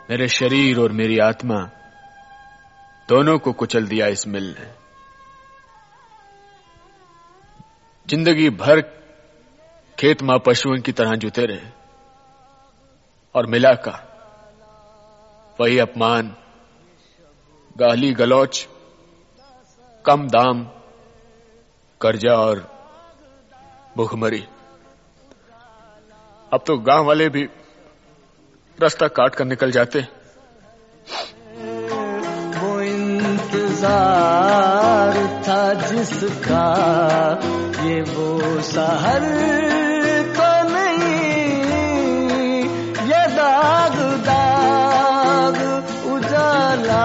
मेरे शरीर और मेरी आत्मा दोनों को कुचल दिया इस मिल ने। जिंदगी भर खेत मां पशुओं की तरह जुते रहे और मिला का वही अपमान, गाली गलौच, कम दाम, कर्जा और भूखमरी। अब तो गांव वाले भी रास्ता काट कर निकल जाते। वो इंतजार था जिसका, ये वो शहर तो नहीं, ये दाग दाग उजाला।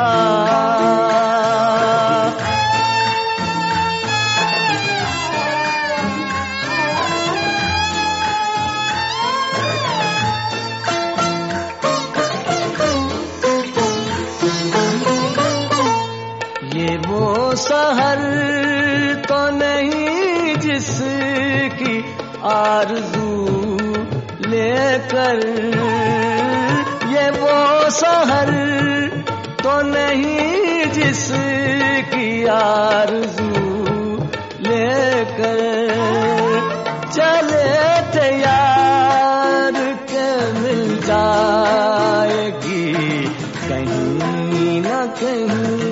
शहर तो नहीं जिसकी आरज़ू लेकर, ये वो शहर तो नहीं जिसकी आरज़ू लेकर चले थे यार के मिल जाएगी कहीं न कहीं।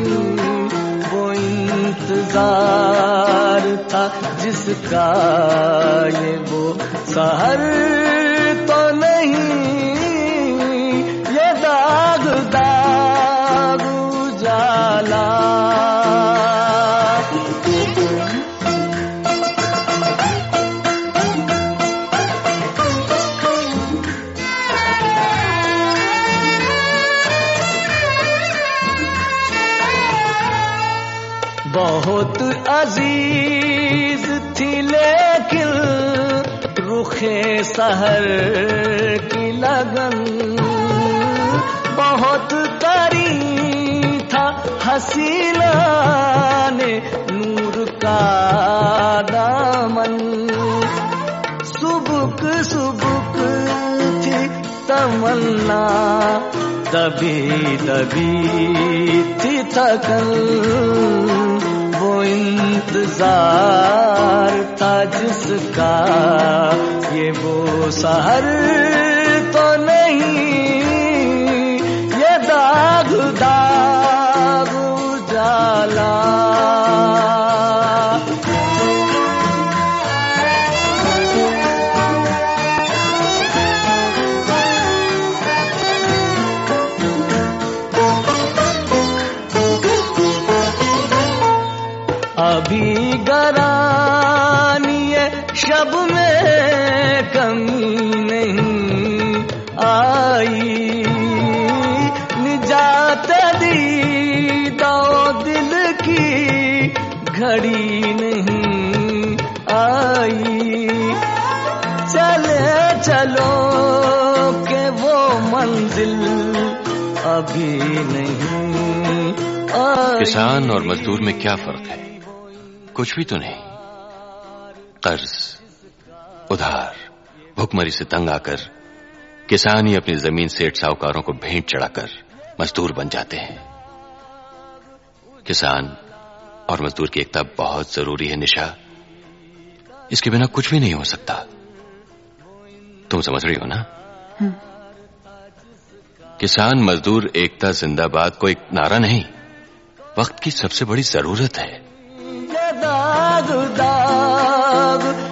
इंतजार था जिसका, ये वो शहर तो नहीं, ये दाग दाग उजाला। बहुत अजीज थी लेकिन रुखे शहर की लगन, बहुत करीब था हसीना ने नूर का दामन। सुबुक सुबुक थी तमन्ना, दबी दबी थी थकन। वो इंतजार था जिसका, ये वो शहर तो नहीं, ये दाग दाग उजाला। अभी गरानिए शब में कमी नहीं आई, निजात दी दो दिल की घड़ी नहीं आई। चले चलो के वो मंजिल अभी नहीं आई। किसान और मजदूर में क्या फर्क है? कुछ भी तो नहीं। कर्ज, उधार, भुखमरी से तंग आकर किसान ही अपनी जमीन सेठ साहूकारों को भेंट चढ़ाकर मजदूर बन जाते हैं। किसान और मजदूर की एकता बहुत जरूरी है निशा, इसके बिना कुछ भी नहीं हो सकता। तुम समझ रही हो ना? किसान मजदूर एकता जिंदाबाद को एक नारा नहीं, वक्त की सबसे बड़ी जरूरत है। दाग दाग